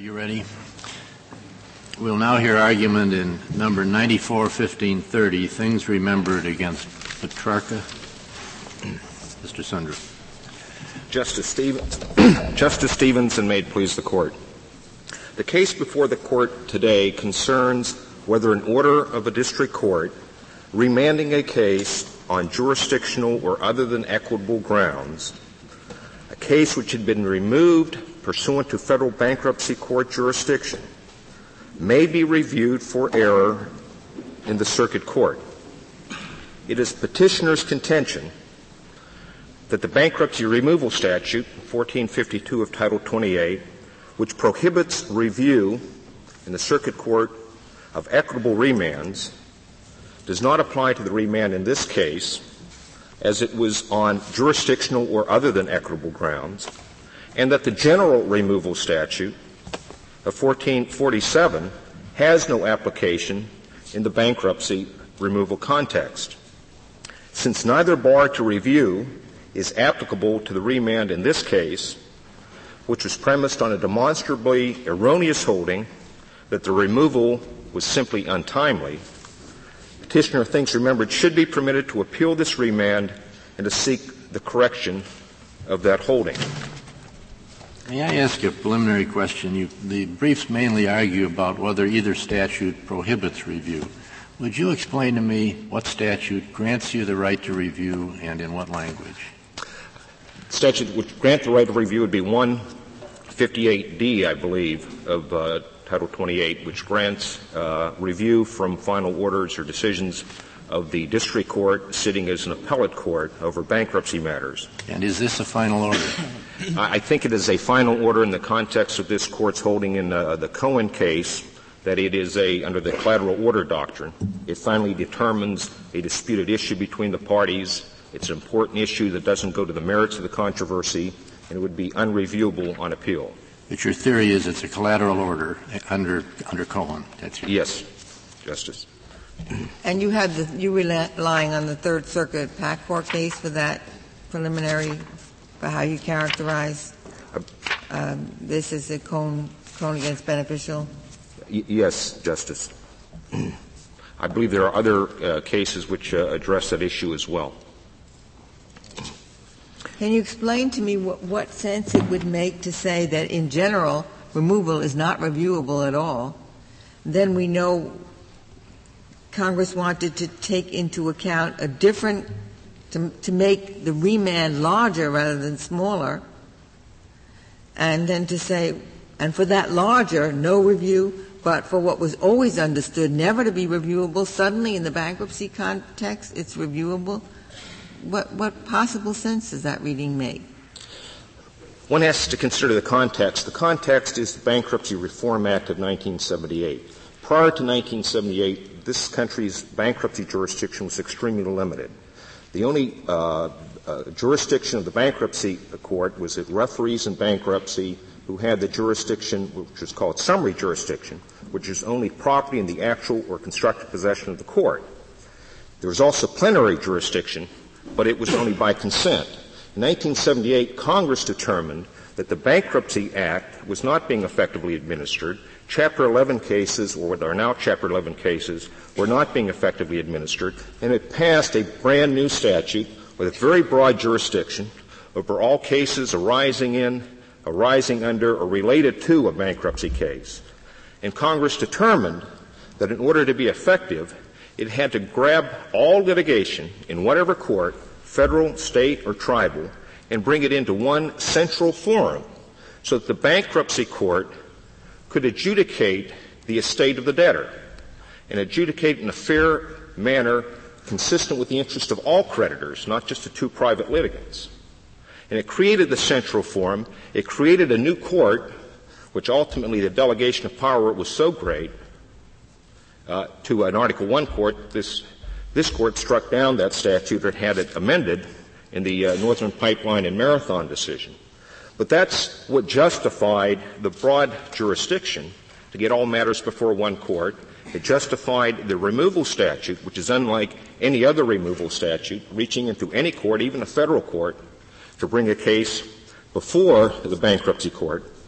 you ready? We'll now hear argument in number 94-1530, Things Remembered against Petrarca. Mr. Sundry. Justice Stevens, and may it please the Court. The case before the Court today concerns whether an order of a district court remanding a case on jurisdictional or other than equitable grounds, a case which had been removed pursuant to federal bankruptcy court jurisdiction, may be reviewed for error in the circuit court. It is petitioner's contention that the bankruptcy removal statute, 1452 of Title 28, which prohibits review in the circuit court of equitable remands, does not apply to the remand in this case, as it was on jurisdictional or other than equitable grounds, and that the general removal statute of 1447 has no application in the bankruptcy removal context. Since neither bar to review is applicable to the remand in this case, which was premised on a demonstrably erroneous holding that the removal was simply untimely, petitioner Things Remembered should be permitted to appeal this remand and to seek the correction of that holding. May I ask a preliminary question? The briefs mainly argue about whether either statute prohibits review. Would you explain to me what statute grants you the right to review and in what language? The statute which grant the right to review would be 158D, I believe, of Title 28, which grants review from final orders or decisions of the district court sitting as an appellate court over bankruptcy matters. And is this a final order? I think it is a final order in the context of this Court's holding in the Cohen case that it is under the collateral order doctrine. It finally determines a disputed issue between the parties. It's an important issue that doesn't go to the merits of the controversy, and it would be unreviewable on appeal. But your theory is it's a collateral order under Cohen. That's your Yes, Justice. And you were relying on the Third Circuit PAC court case for that preliminary, for how you characterize this as a Cohen against beneficial? Yes, Justice. I believe there are other cases which address that issue as well. Can you explain to me what sense it would make to say that in general removal is not reviewable at all? Then we know Congress wanted to take into account a different to make the remand larger rather than smaller, and then to say, and for that larger, no review, but for what was always understood never to be reviewable, suddenly in the bankruptcy context it's reviewable. What possible sense does that reading make? One has to consider the context. The context is the Bankruptcy Reform Act of 1978. Prior to 1978, this country's bankruptcy jurisdiction was extremely limited. The only jurisdiction of the bankruptcy court was that referees in bankruptcy who had the jurisdiction, which was called summary jurisdiction, which is only property in the actual or constructive possession of the court. There was also plenary jurisdiction, but it was only by consent. In 1978, Congress determined that the Bankruptcy Act was not being effectively administered. Chapter 11 cases, or what are now Chapter 11 cases, were not being effectively administered, and it passed a brand new statute with a very broad jurisdiction over all cases arising under, or related to a bankruptcy case. And Congress determined that in order to be effective, it had to grab all litigation in whatever court, federal, state, or tribal, and bring it into one central forum so that the bankruptcy court could adjudicate the estate of the debtor and adjudicate in a fair manner consistent with the interest of all creditors, not just the two private litigants. And it created the central forum. It created a new court, which ultimately the delegation of power was so great to an Article I court, this court struck down that statute and had it amended in the Northern Pipeline and Marathon decision. But that's what justified the broad jurisdiction to get all matters before one court. It justified the removal statute, which is unlike any other removal statute, reaching into any court, even a federal court, to bring a case before the bankruptcy court.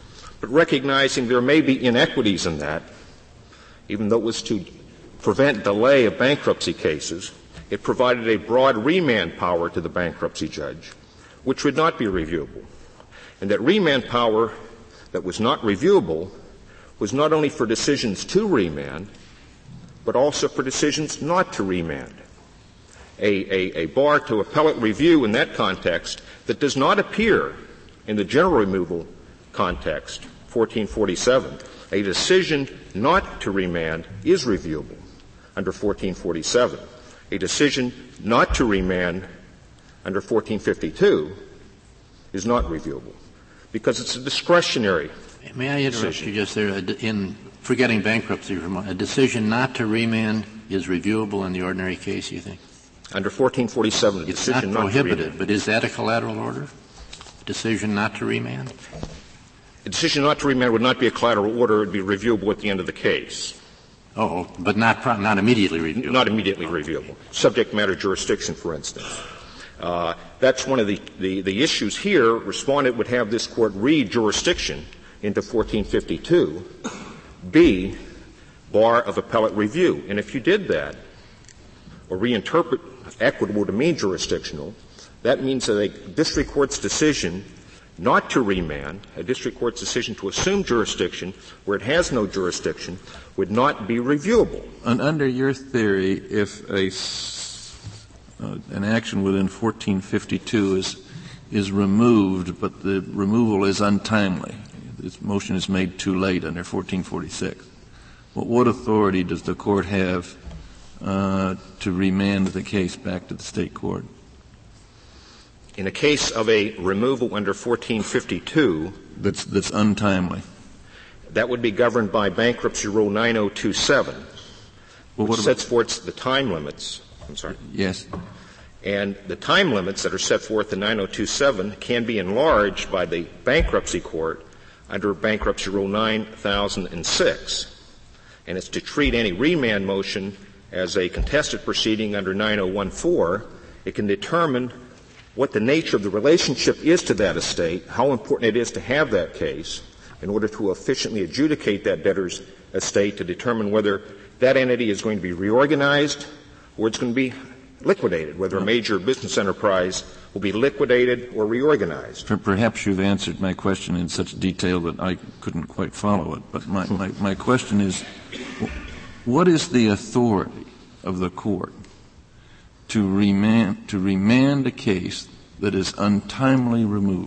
But recognizing there may be inequities in that, even though it was to prevent delay of bankruptcy cases, it provided a broad remand power to the bankruptcy judge, which would not be reviewable. And that remand power that was not reviewable was not only for decisions to remand, but also for decisions not to remand. A bar to appellate review in that context that does not appear in the general removal context, 1447, a decision not to remand is reviewable under 1447. A decision not to remand under 1452 is not reviewable because it's a discretionary decision. May I interrupt you just there? In forgetting bankruptcy, a decision not to remand is reviewable in the ordinary case, you think? Under 1447, a decision not prohibited, to remand. but is that a collateral order? Decision not to remand? A decision not to remand would not be a collateral order. It would be reviewable at the end of the case. Oh, but not immediately reviewable. Not immediately reviewable. Subject matter jurisdiction, for instance. That's one of the issues here. Respondent would have this court read jurisdiction into 1452, B, bar of appellate review. And if you did that, or reinterpret equitable to mean jurisdictional, that means that a district court's decision not to remand, a district court's decision to assume jurisdiction where it has no jurisdiction, would not be reviewable. And under your theory, if an action within 1452 is removed, but the removal is untimely, this motion is made too late under 1446, what authority does the court have to remand the case back to the state court? In a case of a removal under 1452, that's untimely, that would be governed by Bankruptcy Rule 9027, which sets forth the time limits. I'm sorry. Yes. And the time limits that are set forth in 9027 can be enlarged by the bankruptcy court under Bankruptcy Rule 9006. And it's to treat any remand motion as a contested proceeding under 9014. It can determine what the nature of the relationship is to that estate, how important it is to have that case in order to efficiently adjudicate that debtor's estate, to determine whether that entity is going to be reorganized or it's going to be liquidated, whether a major business enterprise will be liquidated or reorganized. Perhaps you've answered my question in such detail that I couldn't quite follow it, but my question is, what is the authority of the court to remand a case that is untimely removed?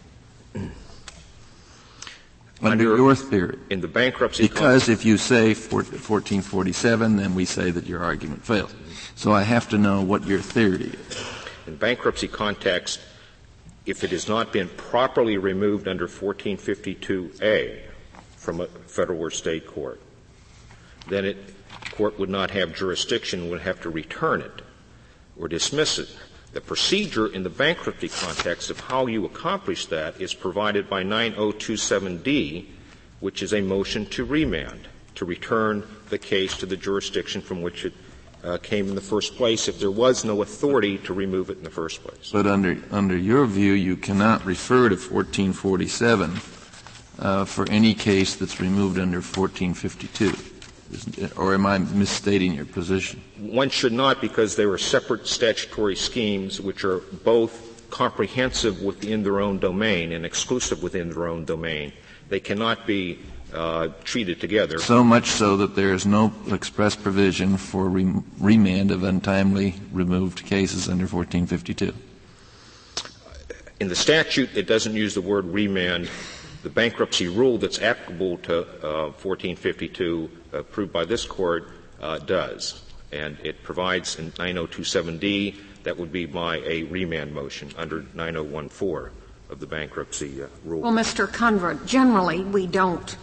Under your theory. In the bankruptcy Because if you say 1447, then we say that your argument fails. So I have to know what your theory is. In bankruptcy context, if it has not been properly removed under 1452A from a federal or state court, then court would not have jurisdiction, would have to return it or dismiss it. The procedure in the bankruptcy context of how you accomplish that is provided by 9027D, which is a motion to remand, to return the case to the jurisdiction from which it came in the first place if there was no authority to remove it in the first place. But under your view, you cannot refer to 1447 for any case that's removed under 1452. Or am I misstating your position? One should not, because they are separate statutory schemes which are both comprehensive within their own domain and exclusive within their own domain. They cannot be treated together. So much so that there is no express provision for remand of untimely removed cases under 1452. In the statute, it doesn't use the word remand. The bankruptcy rule that's applicable to 1452, approved by this Court, does. And it provides in 9027D that would be by a remand motion under 9014 of the bankruptcy rule. Well, Mr. Conrad, generally we don't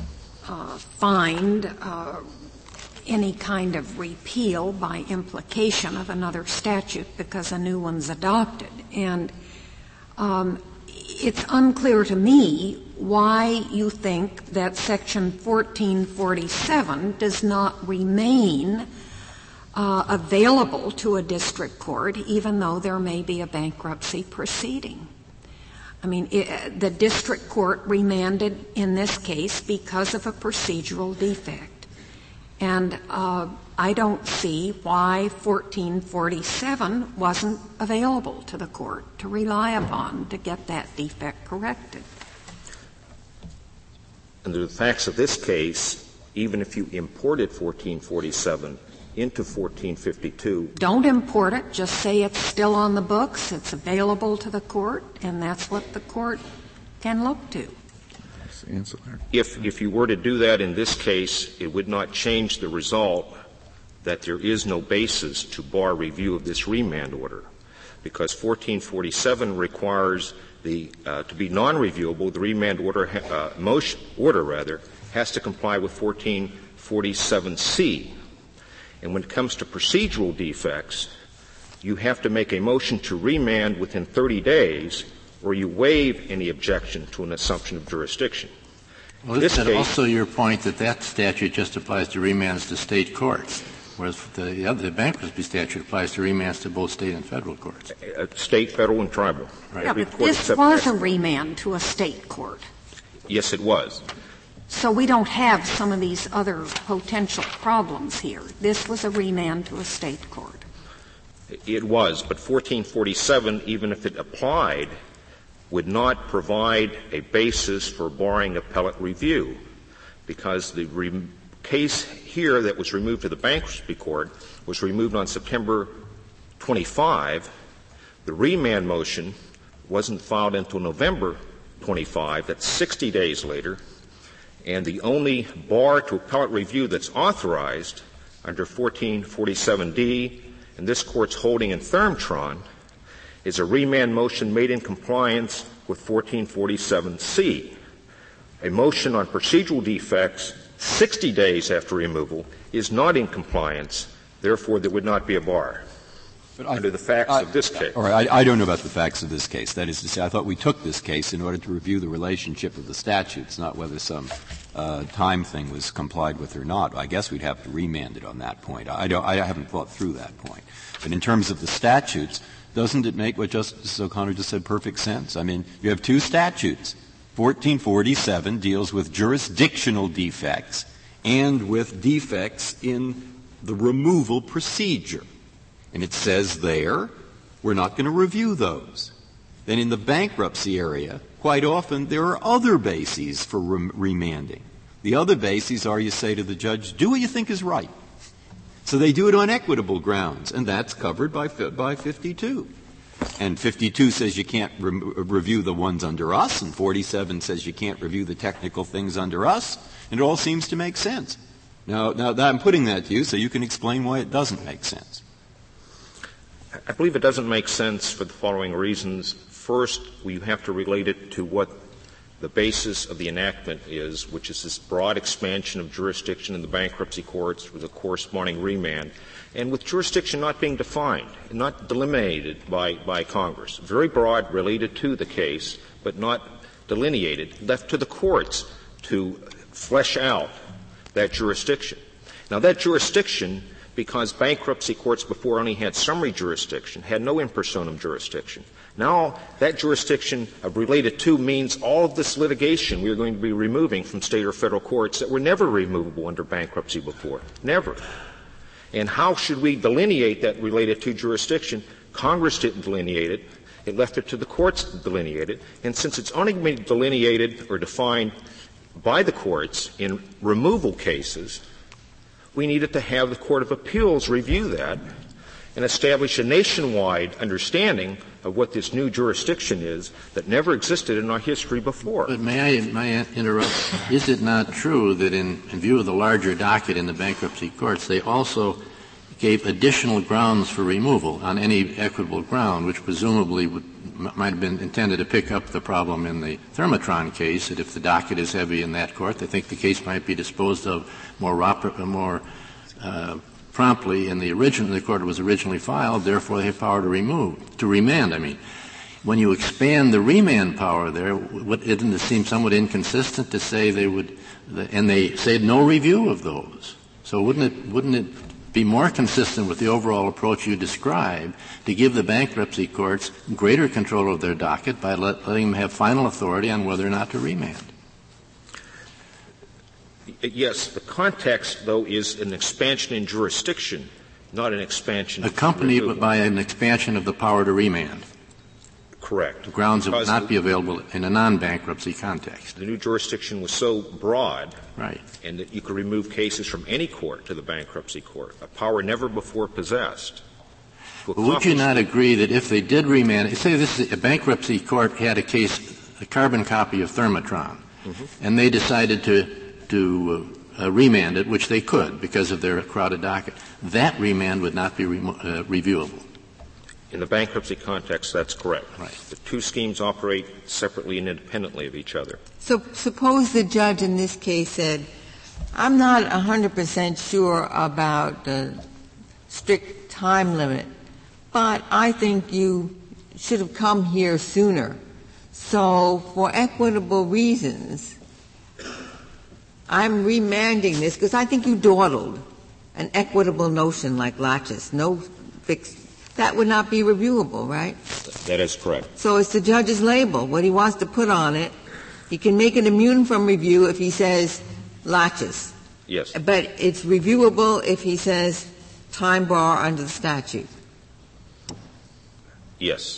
find any kind of repeal by implication of another statute because a new one's adopted. And it's unclear to me why you think that Section 1447 does not remain available to a district court, even though there may be a bankruptcy proceeding. I mean, the district court remanded in this case because of a procedural defect. And I don't see why 1447 wasn't available to the court to rely upon to get that defect corrected. Under the facts of this case, even if you imported 1447 into 1452. Don't import it. Just say it's still on the books, it's available to the court, and that's what the court can look to. If you were to do that in this case, it would not change the result that there is no basis to bar review of this remand order, because 1447 requires to be non-reviewable. The remand order has to comply with 1447C. And when it comes to procedural defects, you have to make a motion to remand within 30 days, or you waive any objection to an assumption of jurisdiction. Well, isn't it also your point that statute just applies to remands to state courts, whereas the bankruptcy statute applies to remands to both state and federal courts? State, federal, and tribal. Right. Yeah, but this was a remand to a state court. Yes, it was. So we don't have some of these other potential problems here. This was a remand to a state court. It was, but 1447, even if it applied, would not provide a basis for barring appellate review, because the case here that was removed to the bankruptcy court was removed on September 25. The remand motion wasn't filed until November 25. That's 60 days later. And the only bar to appellate review that's authorized under 1447D and this Court's holding in Thermtron is a remand motion made in compliance with 1447C. A motion on procedural defects 60 days after removal is not in compliance. Therefore, there would not be a bar. But under the facts of this case. All right. I don't know about the facts of this case. That is to say, I thought we took this case in order to review the relationship of the statutes, not whether some time thing was complied with or not. I guess we'd have to remand it on that point. I haven't thought through that point. But in terms of the statutes, doesn't it make what Justice O'Connor just said perfect sense? I mean, you have two statutes. 1447 deals with jurisdictional defects and with defects in the removal procedure. And it says there, we're not going to review those. Then in the bankruptcy area, quite often there are other bases for remanding. The other bases are you say to the judge, do what you think is right. So they do it on equitable grounds, and that's covered by 52. And 52 says you can't review the ones under us, and 47 says you can't review the technical things under us, and it all seems to make sense. Now I'm putting that to you so you can explain why it doesn't make sense. I believe it doesn't make sense for the following reasons. First, we have to relate it to what the basis of the enactment is, which is this broad expansion of jurisdiction in the bankruptcy courts with a corresponding remand, and with jurisdiction not being defined, not delimited by Congress. Very broad, related to the case, but not delineated, left to the courts to flesh out that jurisdiction. Now, that jurisdiction, because bankruptcy courts before only had summary jurisdiction, had no in personam jurisdiction. Now, that jurisdiction of related to means all of this litigation we are going to be removing from state or federal courts that were never removable under bankruptcy before. Never. And how should we delineate that related to jurisdiction? Congress didn't delineate it. It left it to the courts to delineate it. And since it's only been delineated or defined by the courts in removal cases, we needed to have the Court of Appeals review that and establish a nationwide understanding of what this new jurisdiction is that never existed in our history before. But may I interrupt? Is it not true that in view of the larger docket in the bankruptcy courts, they also gave additional grounds for removal on any equitable ground, which presumably might have been intended to pick up the problem in the Thermotron case, that if the docket is heavy in that court, they think the case might be disposed of more promptly in the court was originally filed, therefore they have power to remand. When you expand the remand power there, doesn't it seem somewhat inconsistent to say they would, and they said no review of those. So wouldn't it be more consistent with the overall approach you described to give the bankruptcy courts greater control of their docket by letting them have final authority on whether or not to remand. Yes, the context, though, is an expansion in jurisdiction, not an expansion accompanied by an expansion of the power to remand. Correct. Grounds that would not be available in a non-bankruptcy context. The new jurisdiction was so broad, right, and that you could remove cases from any court to the bankruptcy court, a power never before possessed. But would you not agree that if they did remand, say this is a bankruptcy court had a case, a carbon copy of Thermotron, and they decided to remand it, which they could because of their crowded docket, that remand would not be reviewable? In the bankruptcy context, that's correct. Right. The two schemes operate separately and independently of each other. So suppose the judge in this case said, I'm not 100% sure about the strict time limit, but I think you should have come here sooner. So for equitable reasons, I'm remanding this because I think you dawdled an equitable notion like laches, no fixed. That would not be reviewable, right? That is correct. So it's the judge's label, what he wants to put on it. He can make it immune from review if he says laches. Yes. But it's reviewable if he says time bar under the statute. Yes.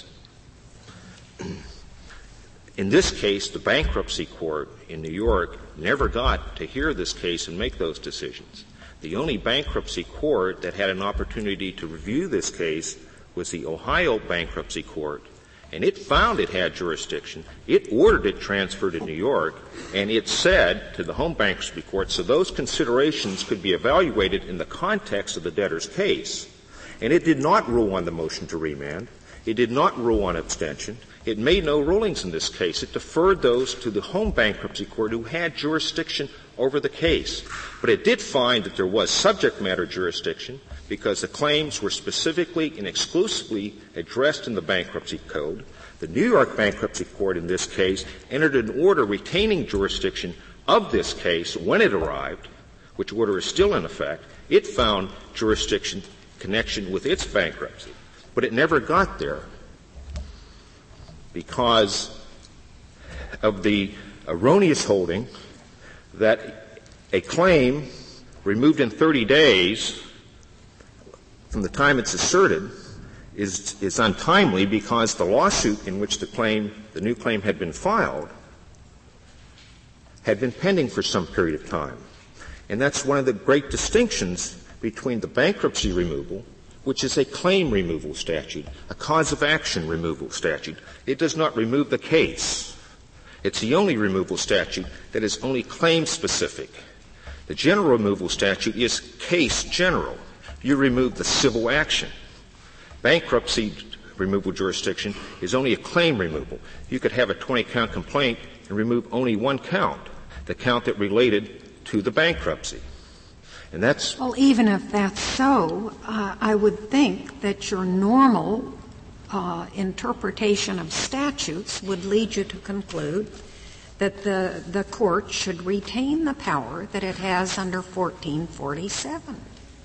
In this case, the bankruptcy court in New York never got to hear this case and make those decisions. The only bankruptcy court that had an opportunity to review this case was the Ohio Bankruptcy Court, and it found it had jurisdiction. It ordered it transferred to New York, and it said to the home bankruptcy court, so those considerations could be evaluated in the context of the debtor's case. And it did not rule on the motion to remand. It did not rule on abstention. It made no rulings in this case. It deferred those to the home bankruptcy court who had jurisdiction over the case. But it did find that there was subject matter jurisdiction because the claims were specifically and exclusively addressed in the bankruptcy code. The New York Bankruptcy Court in this case entered an order retaining jurisdiction of this case when it arrived, which order is still in effect. It found jurisdiction connection with its bankruptcy. But it never got there because of the erroneous holding that a claim removed in 30 days from the time it's asserted is untimely because the lawsuit in which the new claim had been filed had been pending for some period of time. And that's one of the great distinctions between the bankruptcy removal, which is a claim removal statute, a cause of action removal statute. It does not remove the case. It's the only removal statute that is only claim-specific. The general removal statute is case general. You remove the civil action. Bankruptcy removal jurisdiction is only a claim removal. You could have a 20-count complaint and remove only one count, the count that related to the bankruptcy. And that's — Well, even if that's so, I would think that your normal interpretation of statutes would lead you to conclude that the court should retain the power that it has under 1447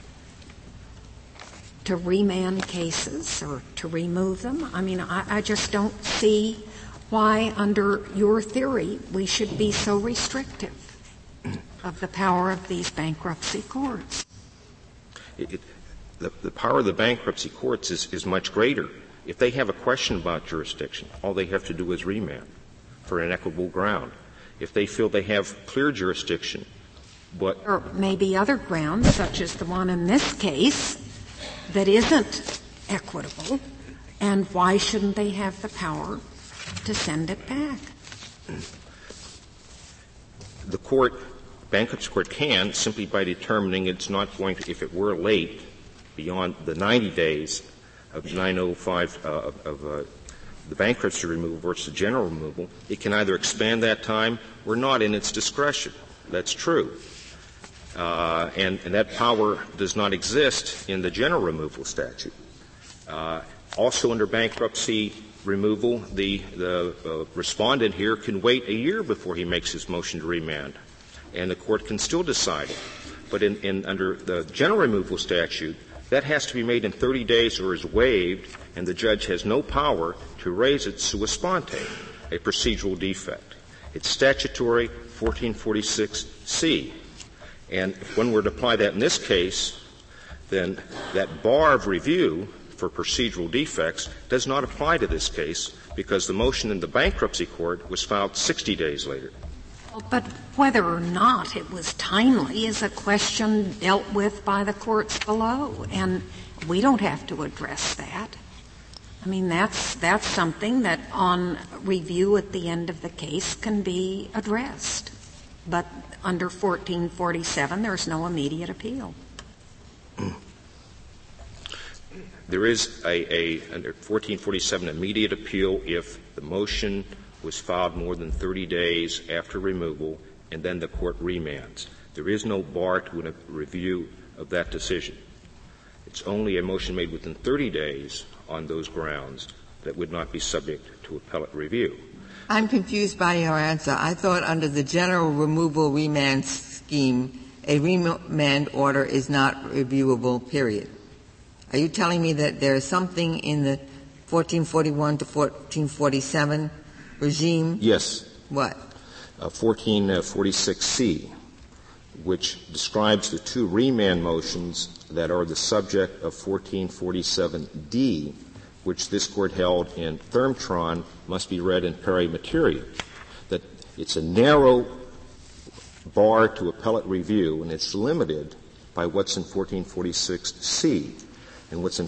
to remand cases or to remove them. I mean, I just don't see why, under your theory, we should be so restrictive of the power of these bankruptcy courts. The power of the bankruptcy courts is much greater. If they have a question about jurisdiction, all they have to do is remand for an equitable ground. If they feel they have clear jurisdiction, or maybe other grounds, such as the one in this case, that isn't equitable, and why shouldn't they have the power to send it back? The bankruptcy court can, simply by determining it's not going to, if it were late, beyond the 90 days of 905 of the bankruptcy removal versus the general removal, it can either expand that time or not in its discretion. That's true. And that power does not exist in the general removal statute. Also under bankruptcy removal, the respondent here can wait a year before he makes his motion to remand, and the court can still decide it. But under the general removal statute, that has to be made in 30 days or is waived, and the judge has no power to raise it sua sponte, a procedural defect. It's statutory 1446C. And if one were to apply that in this case, then that bar of review for procedural defects does not apply to this case because the motion in the bankruptcy court was filed 60 days later. But whether or not it was timely is a question dealt with by the courts below, and we don't have to address that. I mean, that's something that on review at the end of the case can be addressed. But under 1447, there's no immediate appeal. There is under 1447 immediate appeal if the motion was filed more than 30 days after removal and then the court remands. There is no bar to a review of that decision. It's only a motion made within 30 days on those grounds that would not be subject to appellate review. I'm confused by your answer. I thought under the general removal remand scheme, a remand order is not reviewable, period. Are you telling me that there is something in the 1441 to 1447 regime? Yes. What? 1446C, which describes the two remand motions that are the subject of 1447D, which this Court held in Thermtron must be read in pari materia, that it's a narrow bar to appellate review, and it's limited by what's in 1446C. And what's in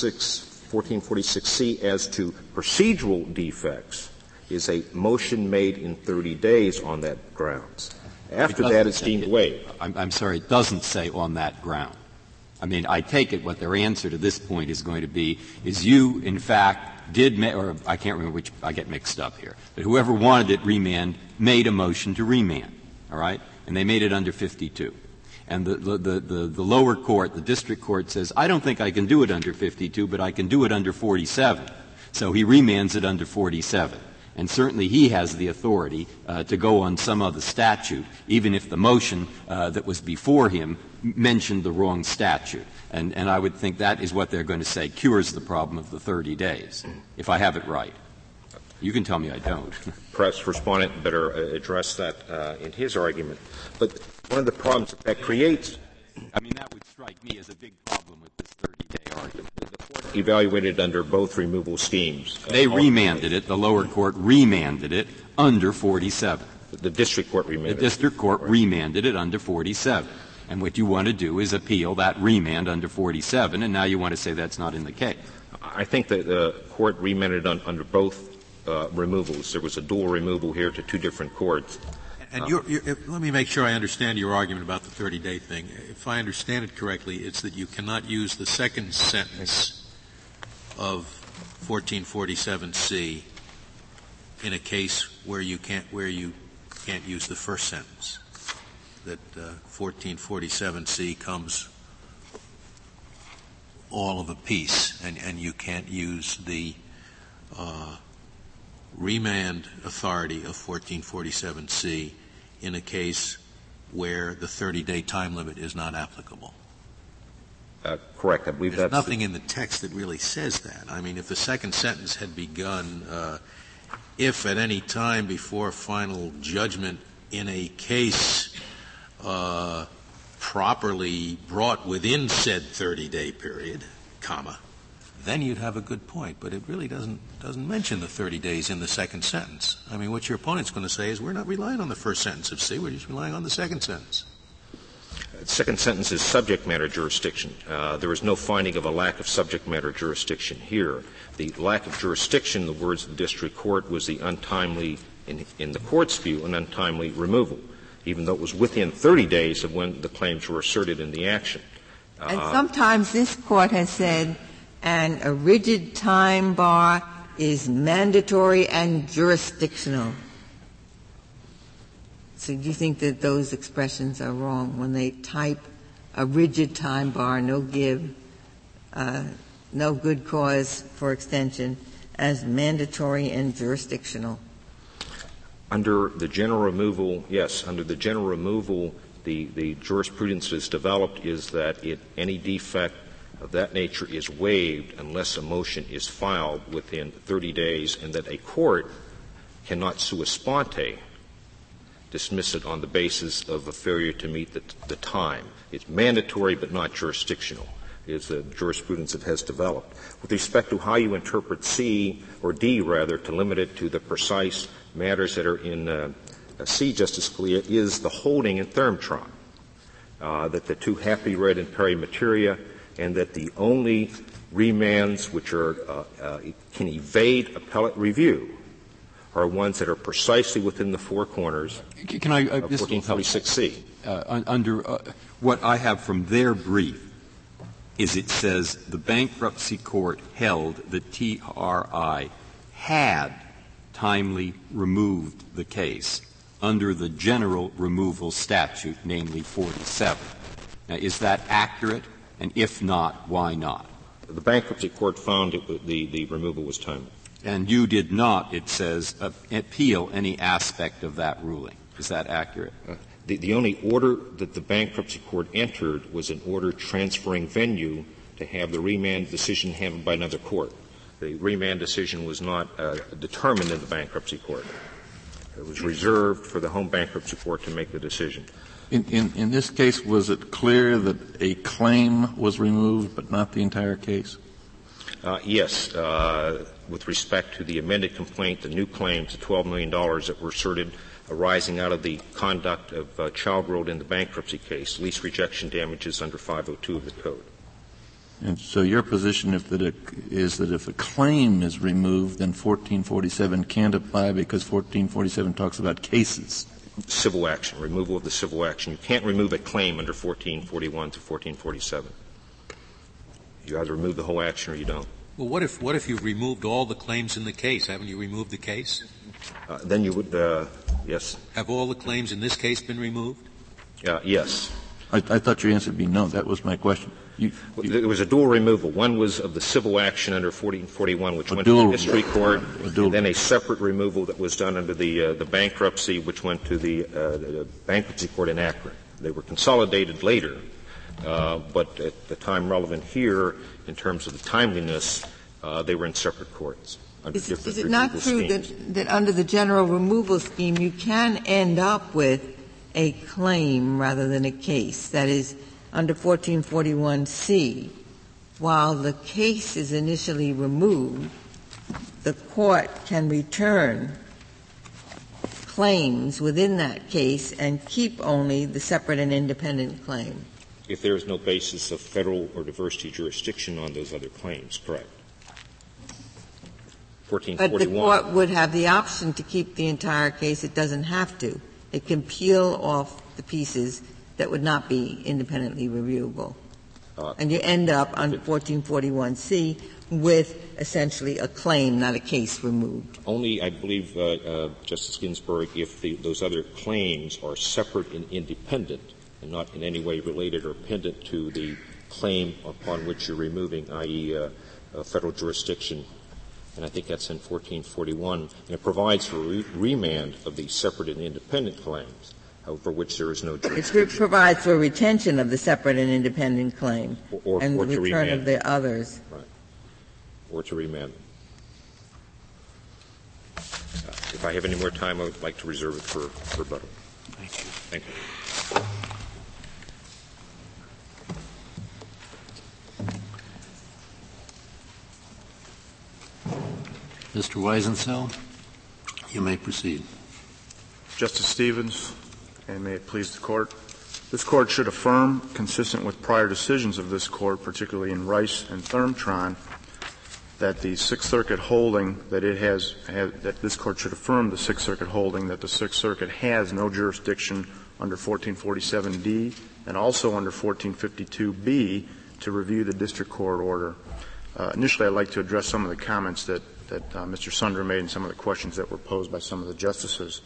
1446C as to procedural defects is a motion made in 30 days on that grounds. After that, it's deemed waived. I'm sorry, it doesn't say on that ground. I mean, I take it what their answer to this point is going to be is you, in fact, did or I can't remember which, I get mixed up here, but whoever wanted it remand made a motion to remand, all right? And they made it under 52. And the lower court, the district court, says, I don't think I can do it under 52, but I can do it under 47. So he remands it under 47. And certainly he has the authority to go on some other statute, even if the motion that was before him mentioned the wrong statute. And I would think that is what they're going to say cures the problem of the 30 days, if I have it right. You can tell me I don't. Perhaps Respondent better address that in his argument. But one of the problems that creates — I mean, that would strike me as a big problem with this 30-day argument. The Court evaluated under both removal schemes. They remanded it. The lower court remanded it under 47. The district court remanded it. The district court remanded it under 47. And what you want to do is appeal that remand under 47, and now you want to say that's not in the case. I think that the Court remanded under both removals. There was a dual removal here to two different courts. And let me make sure I understand your argument about the 30-day thing. If I understand it correctly, it's that you cannot use the second sentence of 1447C in a case where you can't use the first sentence. That 1447C comes all of a piece, and you can't use the remand authority of 1447C in a case where the 30-day time limit is not applicable. Correct. I believe There's that's nothing in the text that really says that. I mean, if the second sentence had begun, if at any time before final judgment in a case properly brought within said 30-day period, comma, then you'd have a good point. But it really doesn't mention the 30 days in the second sentence. I mean, what your opponent's going to say is we're not relying on the first sentence of C, we're just relying on the second sentence. The second sentence is subject matter jurisdiction. There is no finding of a lack of subject matter jurisdiction here. The lack of jurisdiction, the words of the district court, was the untimely, in the court's view, an untimely removal, even though it was within 30 days of when the claims were asserted in the action. And sometimes this Court has said, and a rigid time bar is mandatory and jurisdictional. So do you think that those expressions are wrong when they type a rigid time bar, no give, no good cause for extension, as mandatory and jurisdictional? Under the general removal, yes, under the general removal The jurisprudence that's developed is that any defect of that nature is waived unless a motion is filed within 30 days, and that a court cannot sua sponte dismiss it on the basis of a failure to meet the time. It's mandatory but not jurisdictional, is the jurisprudence that has developed. With respect to how you interpret C, or D rather, to limit it to the precise matters that are in C, Justice Scalia, is the holding in Thermtron, that the two have to be read in pari materia, and that the only remands which can evade appellate review are ones that are precisely within the four corners Can I, of 1446C. Under what I have from their brief is it says the bankruptcy court held that TRI had timely removed the case under the general removal statute, namely 47. Now, is that accurate? And if not, why not? The bankruptcy court found the removal was timely. And you did not, it says, appeal any aspect of that ruling. Is that accurate? The only order that the bankruptcy court entered was an order transferring venue to have the remand decision handled by another court. The remand decision was not determined in the bankruptcy court. It was reserved for the home bankruptcy court to make the decision. In this case, was it clear that a claim was removed but not the entire case? Yes. With respect to the amended complaint, the new claims, the $12 million that were asserted arising out of the conduct of Child Road in the bankruptcy case, lease rejection damages under 502 of the Code. And so your position is that if a claim is removed, then 1447 can't apply because 1447 talks about cases. Civil action, removal of the civil action. You can't remove a claim under 1441 to 1447. You either remove the whole action or you don't. Well, what if you've removed all the claims in the case? Haven't you removed the case? Then you would, yes. Have all the claims in this case been removed? Yes. I thought your answer would be no. That was my question. There was a dual removal. One was of the civil action under 1441, which went to the district court, and then a separate removal that was done under the bankruptcy, which went to the bankruptcy court in Akron. They were consolidated later, but at the time relevant here, in terms of the timeliness, they were in separate courts. Is it not true that under the general removal scheme you can end up with a claim rather than a case? That is, under 1441C, while the case is initially removed, the court can return claims within that case and keep only the separate and independent claim. If there is no basis of federal or diversity jurisdiction on those other claims, correct. 1441. But the court would have the option to keep the entire case. It doesn't have to. It can peel off the pieces that would not be independently reviewable. And you end up under 1441C with essentially a claim, not a case removed. Only, I believe, Justice Ginsburg, if those other claims are separate and independent and not in any way related or pendant to the claim upon which you're removing, i.e., federal jurisdiction. And I think that's in 1441. And it provides for remand of the separate and independent claims, for which there is no jurisdiction. It provides for retention of the separate and independent claim and the return of the others. Right. Or to remand them. If I have any more time, I would like to reserve it for rebuttal. Thank you. Thank you. Mr. Weisensell, you may proceed. Justice Stevens, and may it please the Court. This Court should affirm, consistent with prior decisions of this Court, particularly in Rice and Thermtron, that the Sixth Circuit holding that it has that this Court should affirm the Sixth Circuit holding that the Sixth Circuit has no jurisdiction under 1447D and also under 1452B to review the district court order. Initially, I'd like to address some of the comments that Mr. Sunder made and some of the questions that were posed by some of the justices.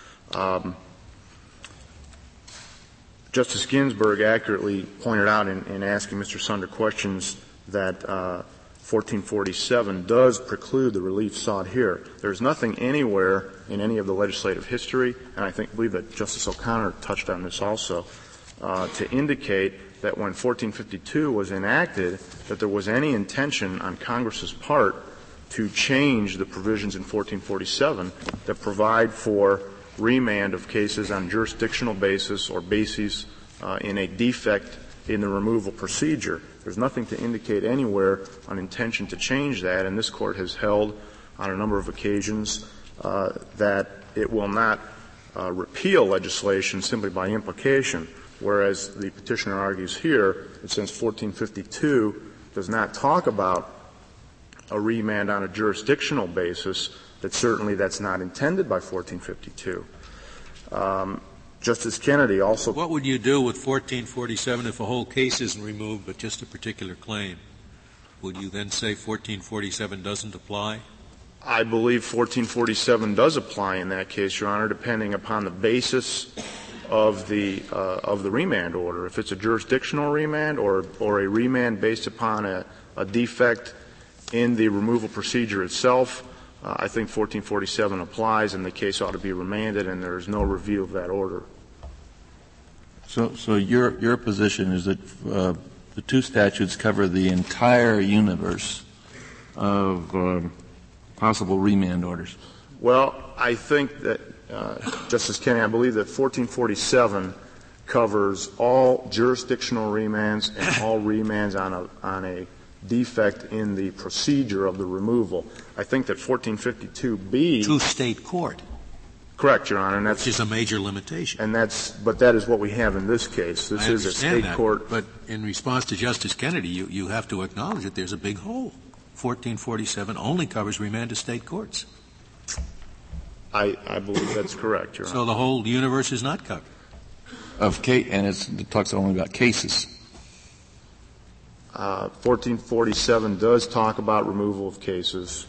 Justice Ginsburg accurately pointed out in asking Mr. Sunder questions that 1447 does preclude the relief sought here. There's nothing anywhere in any of the legislative history, and I believe that Justice O'Connor touched on this also, to indicate that when 1452 was enacted, that there was any intention on Congress's part to change the provisions in 1447 that provide for remand of cases on jurisdictional basis or bases in a defect in the removal procedure. There's nothing to indicate anywhere an intention to change that, and this Court has held on a number of occasions that it will not repeal legislation simply by implication, whereas the petitioner argues here that since 1452 does not talk about a remand on a jurisdictional basis, that certainly that's not intended by 1452. Justice Kennedy also. What would you do with 1447 if a whole case isn't removed but just a particular claim? Would you then say 1447 doesn't apply? I believe 1447 does apply in that case, Your Honor, depending upon the basis of the remand order. If it's a jurisdictional remand or a remand based upon a defect in the removal procedure itself, I think 1447 applies and the case ought to be remanded and there is no review of that order. So your position is that the two statutes cover the entire universe of possible remand orders? Well, I think that, Justice Kennedy, I believe that 1447 covers all jurisdictional remands and all remands on a defect in the procedure of the removal. I think that 1452B to state court. Correct, Your Honor, and that's which is a major limitation. But that is what we have in this case. This is a state court. But in response to Justice Kennedy, you have to acknowledge that there's a big hole. 1447 only covers remand to state courts. I believe that's correct, Your Honor. So the whole universe is not covered. And it talks only about cases. 1447 does talk about removal of cases.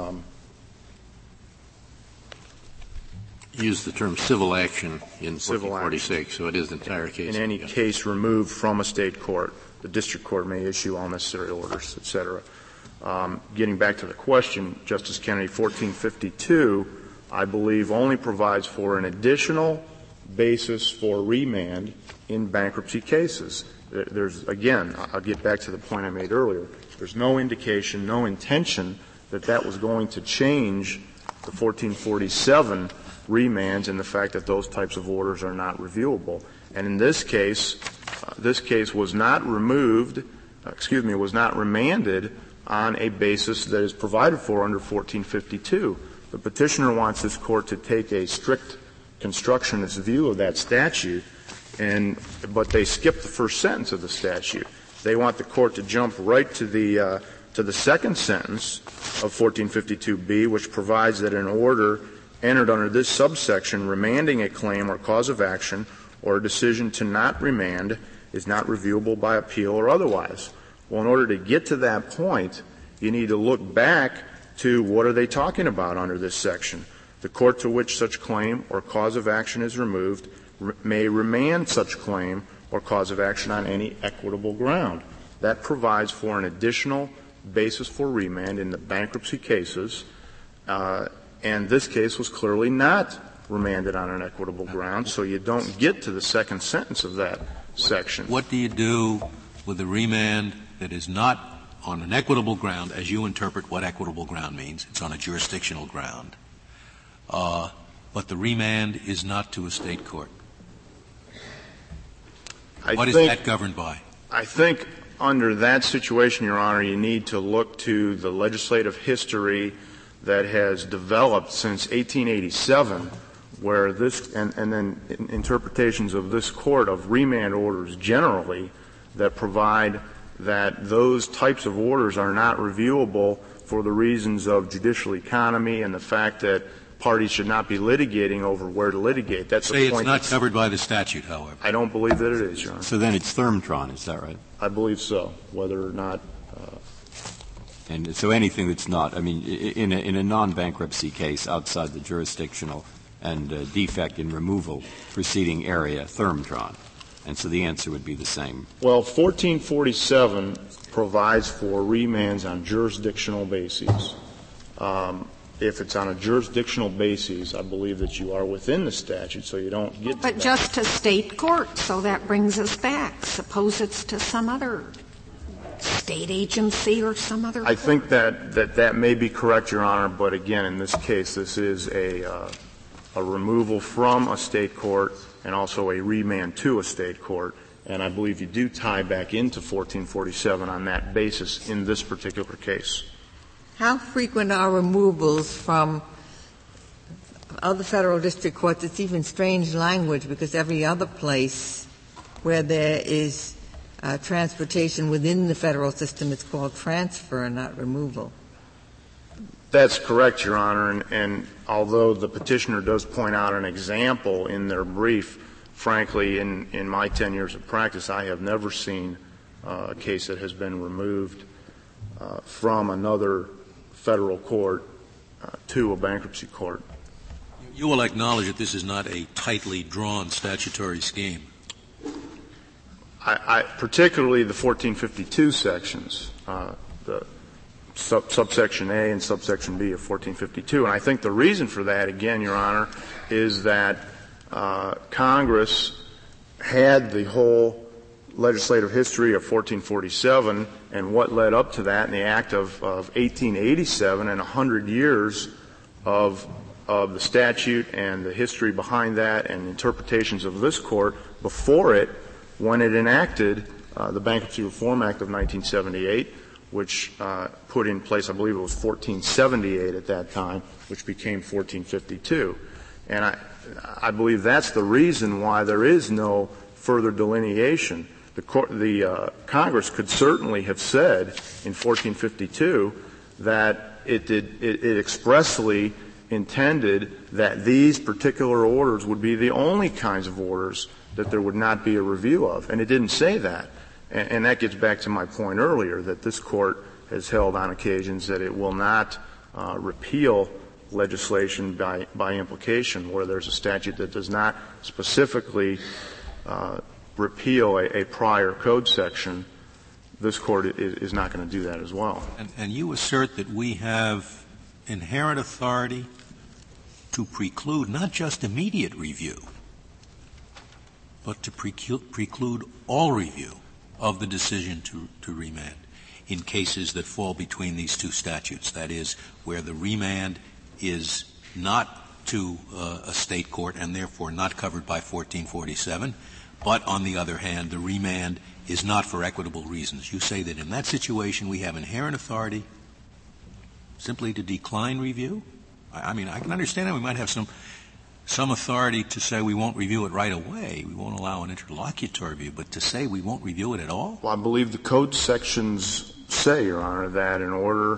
Use the term civil action in civil 1446, action. So it is the entire case. In any case removed from a state court, the district court may issue all necessary orders, et cetera. Getting back to the question, Justice Kennedy, 1452, I believe, only provides for an additional basis for remand in bankruptcy cases. There's, again, I'll get back to the point I made earlier. There's no indication, no intention that that was going to change the 1447 remands and the fact that those types of orders are not reviewable. And in this case was not was not remanded on a basis that is provided for under 1452. The petitioner wants this court to take a strict constructionist view of that statute, but they skip the first sentence of the statute. They want the court to jump right to the second sentence of 1452B, which provides that an order entered under this subsection remanding a claim or cause of action or a decision to not remand is not reviewable by appeal or otherwise. Well, in order to get to that point, you need to look back to what are they talking about under this section. The court to which such claim or cause of action is removed may remand such claim or cause of action on any equitable ground. That provides for an additional basis for remand in the bankruptcy cases, and this case was clearly not remanded on an equitable ground, so you don't get to the second sentence of that section. What do you do with a remand that is not on an equitable ground, as you interpret what equitable ground means? It's on a jurisdictional ground. But the remand is not to a state court. What is that governed by? I think under that situation, Your Honor, you need to look to the legislative history that has developed since 1887, where this and then interpretations of this court of remand orders generally that provide that those types of orders are not reviewable for the reasons of judicial economy and the fact that parties should not be litigating over where to litigate. That's Say the point. It's not covered by the statute, however. I don't believe that it is, Your Honor. So then it's Thermtron, is that right? I believe so. Whether or not and so anything that's not, I mean, in a non-bankruptcy case outside the jurisdictional and defect in removal preceding area, Thermtron. And so the answer would be the same. Well, 1447 provides for remands on jurisdictional bases. if it's on a jurisdictional basis, I believe that you are within the statute, so you don't get to But that. just to state court, so that brings us back. Suppose it's to some other state agency or some other I court. think that may be correct, Your Honor, but again, in this case, this is a removal from a state court and also a remand to a state court. And I believe you do tie back into 1447 on that basis in this particular case. How frequent are removals from other federal district courts? It's even strange language because every other place where there is transportation within the federal system, it's called transfer, not removal. That's correct, Your Honor, and although the petitioner does point out an example in their brief, frankly, in my 10 years of practice, I have never seen a case that has been removed from another federal court to a bankruptcy court. You will acknowledge that this is not a tightly drawn statutory scheme. Particularly the 1452 sections, the subsection A and subsection B of 1452. And I think the reason for that, again, Your Honor, is that Congress had the whole legislative history of 1447 and what led up to that in the Act of 1887 and 100 years of the statute and the history behind that and interpretations of this Court before it when it enacted the Bankruptcy Reform Act of 1978, which put in place, I believe it was 1478 at that time, which became 1452. And I believe that's the reason why there is no further delineation. The Congress could certainly have said in 1452 that it expressly intended that these particular orders would be the only kinds of orders that there would not be a review of, and it didn't say that. And that gets back to my point earlier that this Court has held on occasions that it will not repeal legislation by implication where there's a statute that does not specifically repeal a prior code section. This Court is not going to do that as well. And you assert that we have inherent authority to preclude not just immediate review, but to preclude all review of the decision to remand in cases that fall between these two statutes, that is, where the remand is not to a state court and therefore not covered by 1447, but on the other hand, the remand is not for equitable reasons. You say that in that situation we have inherent authority simply to decline review? I mean, I can understand that we might have some authority to say we won't review it right away. We won't allow an interlocutory review, but to say we won't review it at all? Well, I believe the code sections say, Your Honor, that in order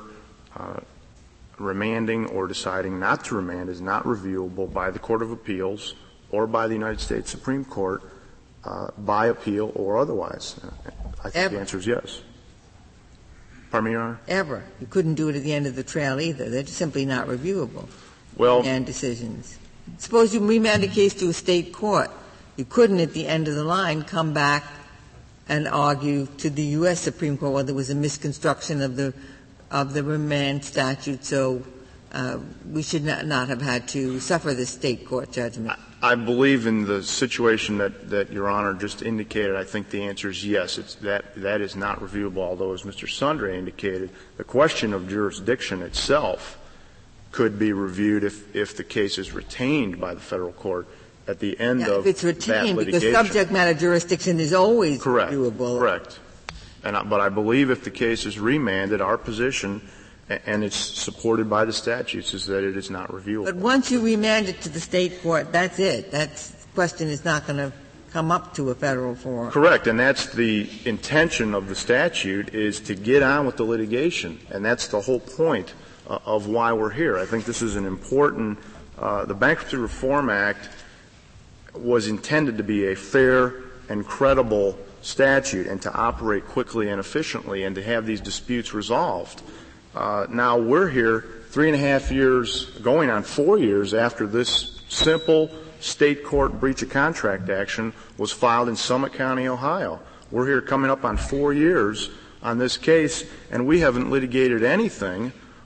remanding or deciding not to remand is not reviewable by the Court of Appeals or by the United States Supreme Court by appeal or otherwise. I think the answer is yes. Pardon me, Your Honor? Ever. You couldn't do it at the end of the trail either. They're simply not reviewable. And decisions. Suppose you remand a case to a state court. You couldn't at the end of the line come back and argue to the U.S. Supreme Court whether there was a misconstruction of the remand statute, so we should not have had to suffer the state court judgment. I believe in the situation that Your Honor just indicated, I think the answer is yes. That is not reviewable, although as Mr. Sundre indicated, the question of jurisdiction itself could be reviewed if the case is retained by the federal court at the end of if it's retained, that litigation. because subject matter jurisdiction is always reviewable. Correct. But I believe if the case is remanded, our position, and it's supported by the statutes, is that it is not reviewable. But once you remand it to the state court, that's it. That question is not going to come up to a federal forum. Correct, and that's the intention of the statute, is to get on with the litigation, and that's the whole point of why we're here. I think this is an important the Bankruptcy Reform Act was intended to be a fair and credible statute and to operate quickly and efficiently and to have these disputes resolved. Now we're here 3.5 years, going on 4 years after this simple state court breach of contract action was filed in Summit County, Ohio. We're here coming up on 4 years on this case, and we haven't litigated anything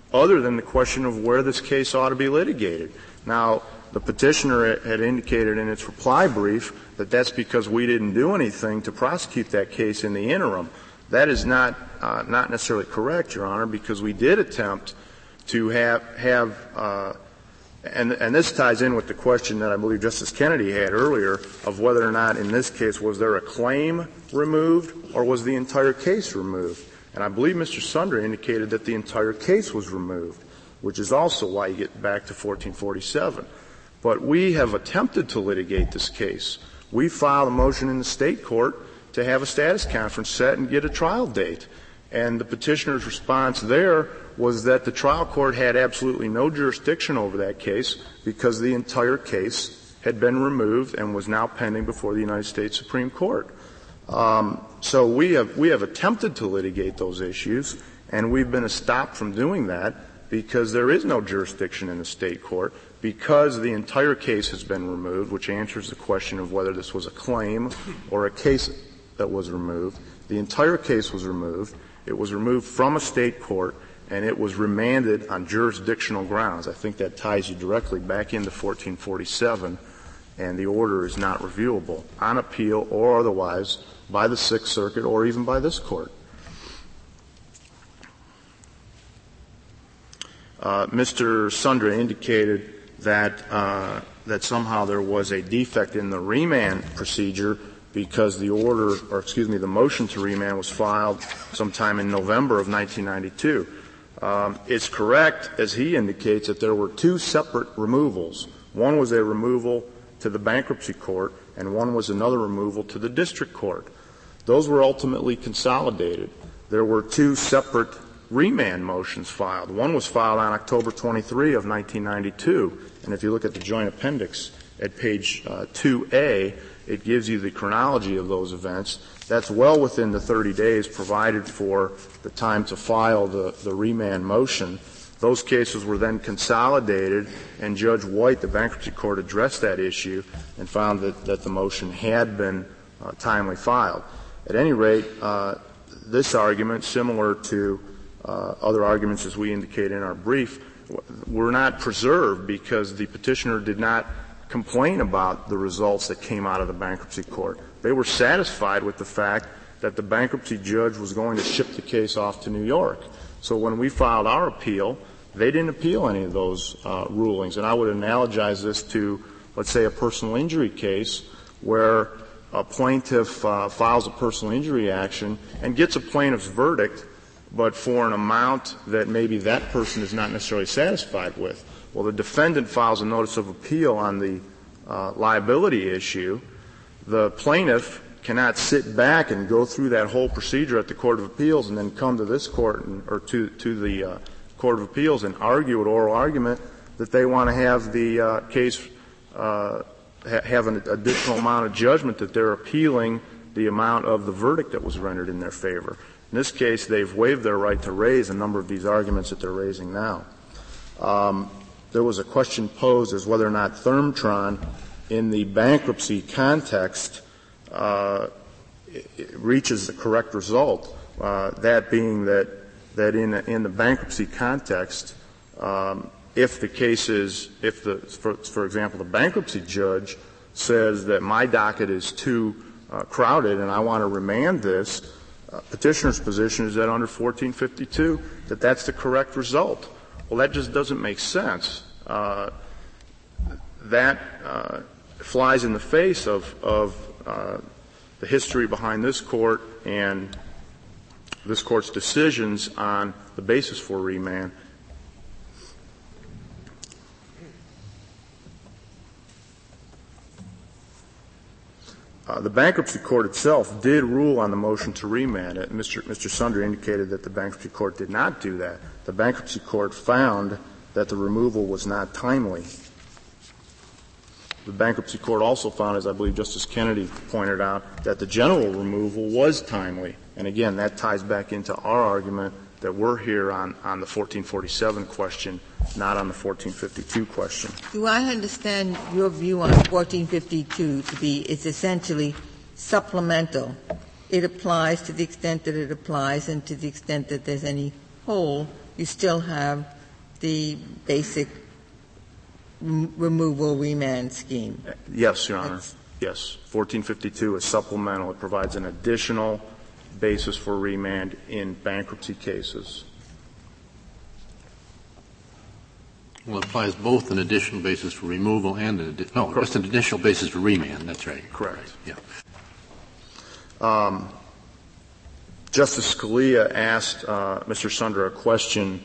other than the question of where this case ought to be litigated. Now, the petitioner had indicated in its reply brief that that's because we didn't do anything to prosecute that case in the interim. That is not necessarily correct, Your Honor, because we did attempt to and this ties in with the question that I believe Justice Kennedy had earlier of whether or not in this case was there a claim removed or was the entire case removed. And I believe Mr. Sundry indicated that the entire case was removed, which is also why you get back to 1447. But we have attempted to litigate this case. We filed a motion in the state court to have a status conference set and get a trial date. And the petitioner's response there was that the trial court had absolutely no jurisdiction over that case because the entire case had been removed and was now pending before the United States Supreme Court. So we have attempted to litigate those issues, and we've been stopped from doing that because there is no jurisdiction in the state court, because the entire case has been removed, which answers the question of whether this was a claim or a case that was removed. The entire case was removed. It was removed from a state court, and it was remanded on jurisdictional grounds. I think that ties you directly back into 1447, and the order is not reviewable on appeal or otherwise by the Sixth Circuit or even by this court. Mr. Sundry indicated that somehow there was a defect in the remand procedure because the motion to remand was filed sometime in November of 1992. It's correct, as he indicates, that there were two separate removals. One was a removal to the bankruptcy court, and one was another removal to the district court. Those were ultimately consolidated. There were two separate remand motions filed. One was filed on October 23 of 1992, and if you look at the joint appendix at page 2A, it gives you the chronology of those events. That's well within the 30 days provided for the time to file the remand motion. Those cases were then consolidated, and Judge White, the bankruptcy court, addressed that issue and found that the motion had been timely filed. At any rate, this argument, similar to other arguments as we indicate in our brief, were not preserved because the petitioner did not complain about the results that came out of the bankruptcy court. They were satisfied with the fact that the bankruptcy judge was going to ship the case off to New York. So when we filed our appeal, they didn't appeal any of those rulings. And I would analogize this to, let's say, a personal injury case where a plaintiff files a personal injury action and gets a plaintiff's verdict, but for an amount that maybe that person is not necessarily satisfied with. Well, the defendant files a notice of appeal on the liability issue. The plaintiff cannot sit back and go through that whole procedure at the Court of Appeals and then come to this court or to the Court of Appeals and argue an oral argument that they want to have the case have an additional amount of judgment that they're appealing the amount of the verdict that was rendered in their favor. In this case, they've waived their right to raise a number of these arguments that they're raising now. There was a question posed as whether or not Thermtron in the bankruptcy context reaches the correct result, that being that in the bankruptcy context, if the case is, for example, the bankruptcy judge says that my docket is too crowded and I want to remand this, petitioner's position is that under 1452 that that's the correct result. Well, that just doesn't make sense. That flies in the face of the history behind this court and this court's decisions on the basis for remand. The bankruptcy court itself did rule on the motion to remand it. Mr. Sundry indicated that the bankruptcy court did not do that. The bankruptcy court found that the removal was not timely. The bankruptcy court also found, as I believe Justice Kennedy pointed out, that the general removal was timely. And again, that ties back into our argument that we're here on the 1447 question, not on the 1452 question. Do I understand your view on 1452 to be it's essentially supplemental? It applies to the extent that it applies, and to the extent that there's any hole, you still have the basic removal remand scheme? Yes, Your Honor. Yes. 1452 is supplemental. It provides an additional basis for remand in bankruptcy cases. Well, it applies both an additional basis for removal and just an additional basis for remand. That's right. Correct. Yeah. Justice Scalia asked Mr. Sunder a question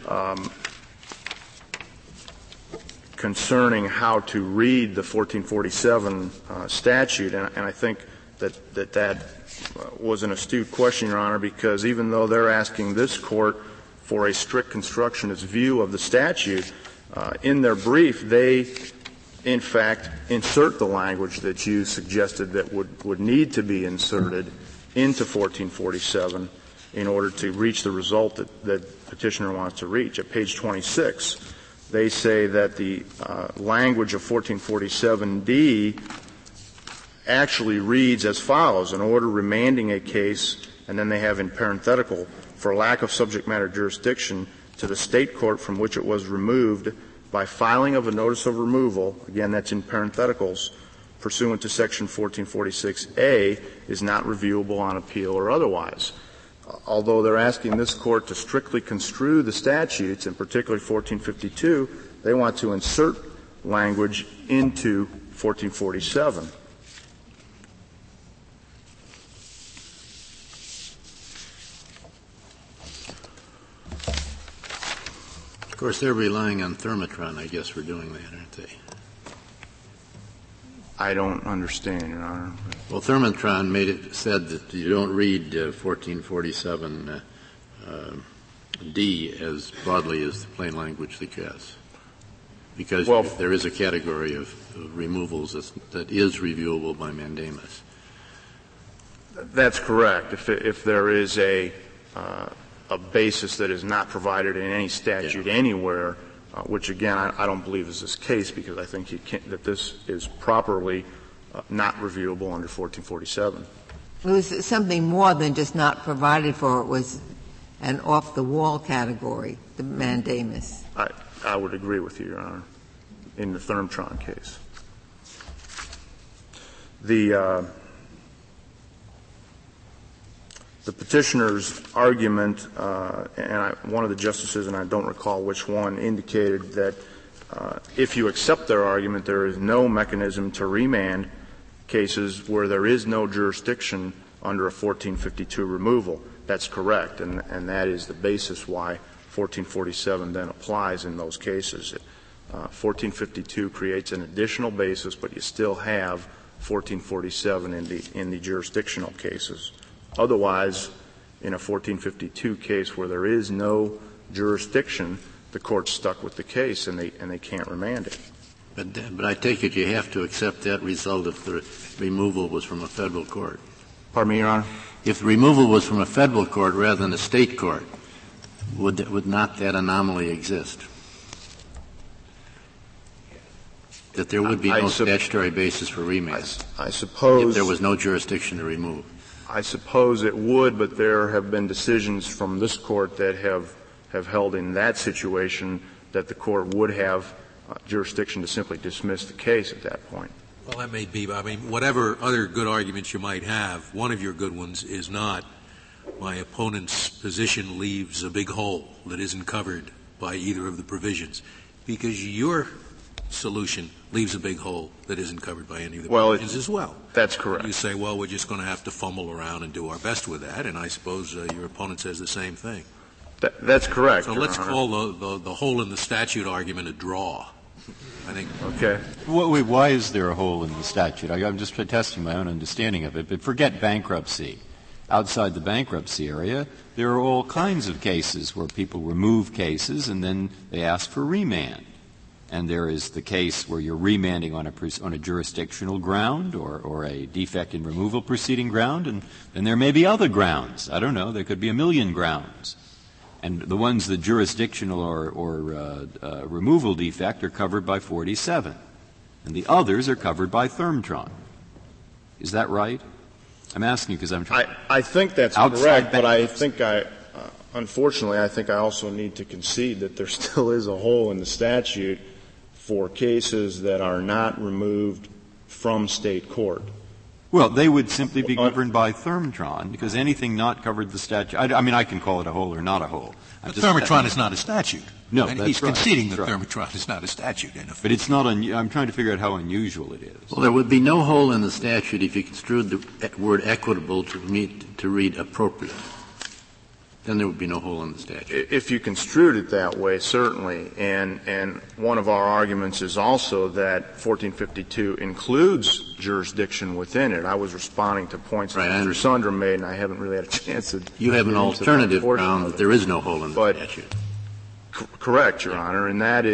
concerning how to read the 1447 statute, and I think that was an astute question, Your Honor, because even though they're asking this Court for a strict constructionist view of the statute, in their brief they, in fact, insert the language that you suggested that would need to be inserted into 1447 in order to reach the result that petitioner wants to reach. At page 26, they say that the language of 1447D actually reads as follows: an order remanding a case, and then they have in parenthetical, for lack of subject matter jurisdiction to the state court from which it was removed by filing of a notice of removal, again that's in parentheticals, pursuant to section 1446A, is not reviewable on appeal or otherwise. Although they're asking this Court to strictly construe the statutes, and particularly 1452, they want to insert language into 1447. Of course, they're relying on Thermotron, I guess, for doing that, aren't they? I don't understand, Your Honor. Well, Thermotron said that you don't read 1447 D as broadly as the plain language suggests, because there is a category of removals that is reviewable by mandamus. That's correct. If there is a basis that is not provided in any statute anywhere, which again I don't believe is this case, because I think that this is properly not reviewable under 1447. It was something more than just not provided for. It was an off-the-wall category, the mandamus. I would agree with you, Your Honor, in the Thermotron case. The petitioner's argument, and one of the justices, and I don't recall which one, indicated that if you accept their argument, there is no mechanism to remand cases where there is no jurisdiction under a 1452 removal. That's correct, and that is the basis why 1447 then applies in those cases. 1452 creates an additional basis, but you still have 1447 in the jurisdictional cases. Otherwise, in a 1452 case where there is no jurisdiction, the Court's stuck with the case and they can't remand it. But I take it you have to accept that result if the removal was from a federal court. Pardon me, Your Honor? If the removal was from a federal court rather than a state court, would not that anomaly exist? That there would be no statutory basis for remand? I suppose. If there was no jurisdiction to remove. I suppose it would, but there have been decisions from this Court that have held in that situation that the Court would have jurisdiction to simply dismiss the case at that point. Well, that may be, but I mean, whatever other good arguments you might have, one of your good ones is not my opponent's position leaves a big hole that isn't covered by either of the provisions, because your solution leaves a big hole that isn't covered by any of the provisions as well. That's correct. You say, well, we're just going to have to fumble around and do our best with that, and I suppose your opponent says the same thing. That's correct. So let's call the hole in the statute argument a draw. I think. Okay. Why is there a hole in the statute? I'm just testing my own understanding of it, but forget bankruptcy. Outside the bankruptcy area, there are all kinds of cases where people remove cases and then they ask for remand. And there is the case where you're remanding on a jurisdictional ground or a defect in removal proceeding ground, and there may be other grounds. I don't know. There could be a million grounds. And the ones the jurisdictional or removal defect are covered by 47. And the others are covered by Thermotron. Is that right? I'm asking because I'm trying. I think that's correct, but I think Unfortunately, I think I also need to concede that there still is a hole in the statute for cases that are not removed from state court. Well, they would simply be governed by Thermtron, because anything not covered the statute. I mean, I can call it a hole or not a hole. But Thermtron is not a statute. No, and that's he's right. conceding that That's right. Thermtron is not a statute. In effect. But it's not I'm trying to figure out how unusual it is. Well, there would be no hole in the statute if you construed the word equitable to read appropriate. Then there would be no hole in the statute. If you construed it that way, certainly. And one of our arguments is also that 1452 includes jurisdiction within it. I was responding to points that Mr. Sundrum made, and I haven't really had a chance to. You have an alternative ground that there is no hole in the statute. Correct, Your Honor, and that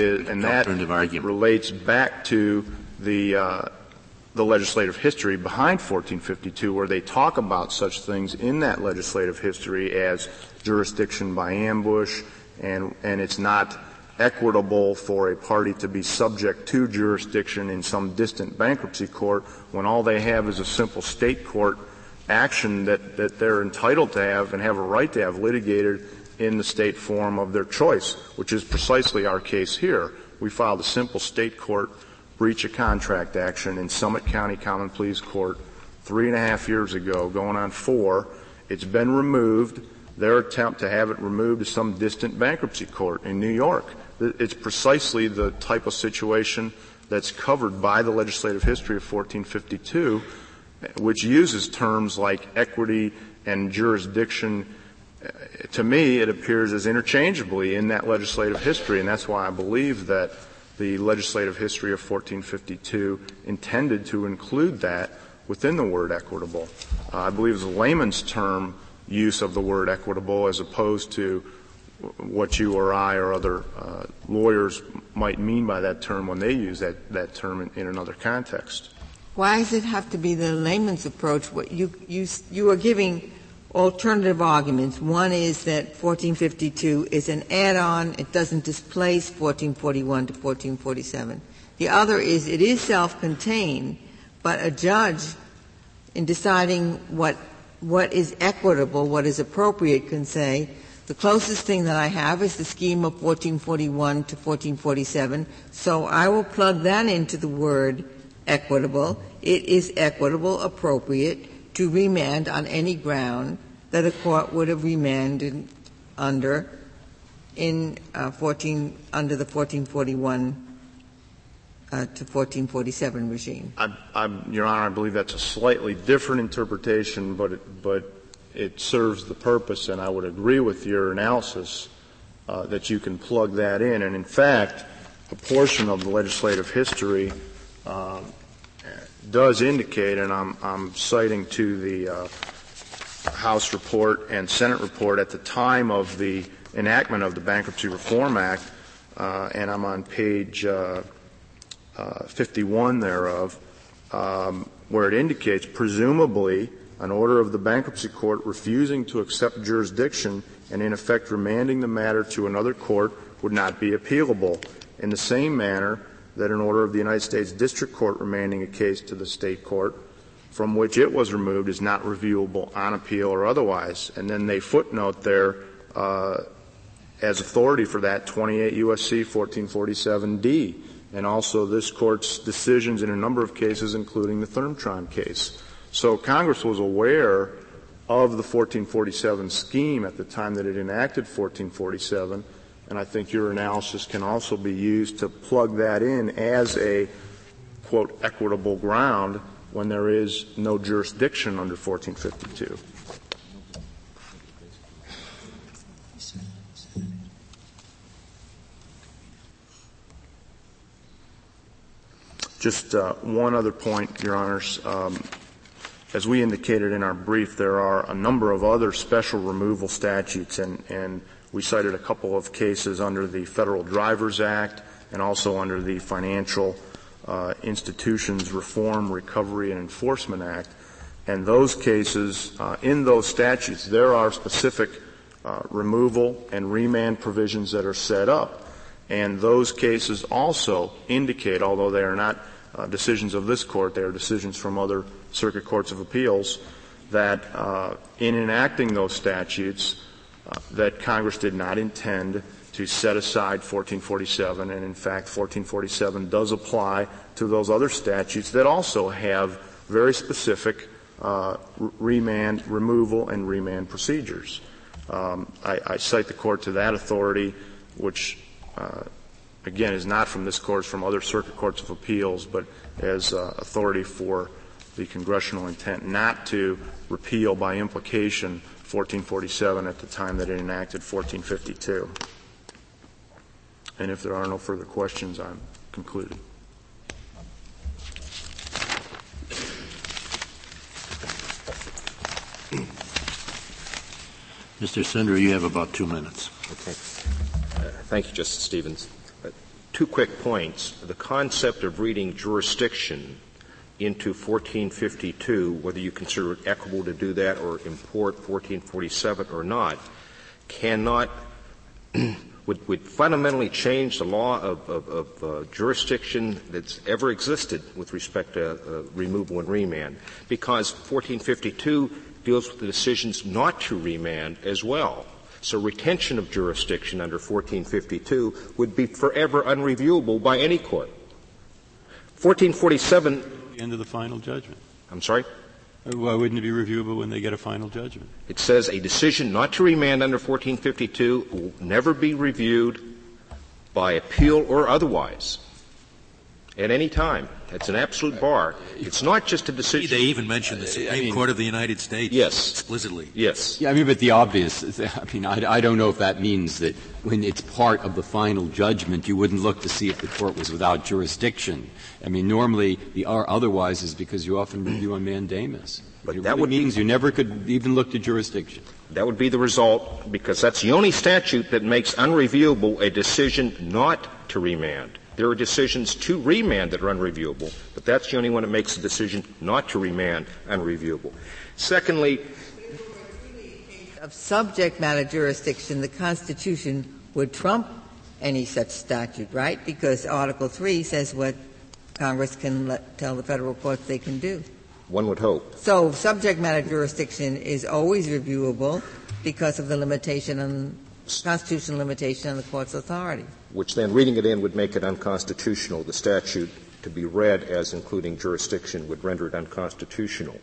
relates back to the legislative history behind 1452, where they talk about such things in that legislative history as jurisdiction by ambush, and it's not equitable for a party to be subject to jurisdiction in some distant bankruptcy court when all they have is a simple state court action that they're entitled to have and have a right to have litigated in the state form of their choice, which is precisely our case here. We filed a simple state court breach of contract action in Summit County Common Pleas Court 3.5 years ago, going on 4. It's been removed. Their attempt to have it removed is some distant bankruptcy court in New York. It's precisely the type of situation that's covered by the legislative history of 1452, which uses terms like equity and jurisdiction. To me, it appears as interchangeably in that legislative history, and that's why I believe that the legislative history of 1452 intended to include that within the word equitable. I believe it's a layman's term use of the word equitable as opposed to what you or I or other lawyers might mean by that term when they use that term in another context. Why does it have to be the layman's approach? What you are giving alternative arguments. One is that 1452 is an add-on. It doesn't displace 1441 to 1447. The other is it is self-contained, but a judge, in deciding what is equitable, what is appropriate, can say, the closest thing that I have is the scheme of 1441 to 1447, so I will plug that into the word equitable. It is equitable, appropriate, to remand on any ground that a court would have remanded under under the 1441 to 1447 regime. Your Honor, I believe that's a slightly different interpretation, but it serves the purpose, and I would agree with your analysis that you can plug that in. And in fact, a portion of the legislative history does indicate, and I'm citing to the House report and Senate report at the time of the enactment of the Bankruptcy Reform Act, and I'm on page 51 thereof, where it indicates, presumably, an order of the bankruptcy court refusing to accept jurisdiction and in effect remanding the matter to another court would not be appealable, in the same manner that an order of the United States District Court remanding a case to the state court from which it was removed is not reviewable on appeal or otherwise. And then they footnote there as authority for that 28 U.S.C. 1447D, and also this Court's decisions in a number of cases, including the Thermtron case. So Congress was aware of the 1447 scheme at the time that it enacted 1447, and I think your analysis can also be used to plug that in as a, quote, equitable ground when there is no jurisdiction under 1452. Just one other point, Your Honors. As we indicated in our brief, there are a number of other special removal statutes, and we cited a couple of cases under the Federal Drivers Act and also under the Financial Institutions Reform, Recovery, and Enforcement Act. And those cases, in those statutes, there are specific removal and remand provisions that are set up. And those cases also indicate, although they are not decisions of this Court, they are decisions from other circuit courts of appeals, that in enacting those statutes, that Congress did not intend to set aside 1447, and in fact 1447 does apply to those other statutes that also have very specific remand, removal, and remand procedures. I cite the Court to that authority, which again is not from this Court, it's from other circuit courts of appeals, but as authority for the congressional intent not to repeal by implication 1447 at the time that it enacted 1452. And if there are no further questions, I'm concluded. Mr. Sindre, you have about 2 minutes. Okay. Thank you, Justice Stevens. 2 quick points. The concept of reading jurisdiction into 1452, whether you consider it equitable to do that or import 1447 or not, cannot would fundamentally change the law of jurisdiction that's ever existed with respect to removal and remand, because 1452 deals with the decisions not to remand as well. So retention of jurisdiction under 1452 would be forever unreviewable by any court. 1447 the end of the final judgment. I'm sorry? Why wouldn't it be reviewable when they get a final judgment? It says a decision not to remand under 1452 will never be reviewed by appeal or otherwise at any time. That's an absolute bar. It's not just a decision. They even mentioned the Supreme Court of the United States explicitly. Yes. Yeah, but the obvious, I don't know if that means that when it's part of the final judgment, you wouldn't look to see if the court was without jurisdiction. Normally the otherwise is because you often review on mandamus. But that would means you never could even look to jurisdiction. That would be the result, because that's the only statute that makes unreviewable a decision not to remand. There are decisions to remand that are unreviewable, but that's the only one that makes the decision not to remand unreviewable. Secondly, of subject matter jurisdiction, the Constitution would trump any such statute, right? Because Article 3 says what Congress can tell the federal courts they can do. One would hope. So subject matter jurisdiction is always reviewable because of the limitation on constitutional limitation on the court's authority. Which then, reading it in, would make it unconstitutional. The statute to be read as including jurisdiction would render it unconstitutional.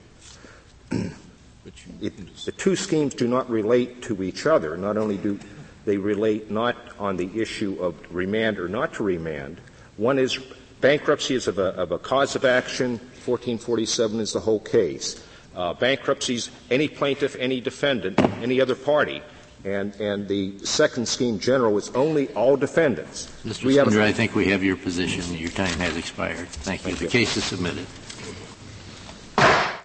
The two schemes do not relate to each other. Not only do they relate not on the issue of remand or not to remand. One is bankruptcy is of a cause of action. 1447 is the whole case. Bankruptcies, any plaintiff, any defendant, any other party. And the second scheme general is only all defendants. Mr. Sindre, I think we have your position. Your time has expired. Thank you. The case is submitted.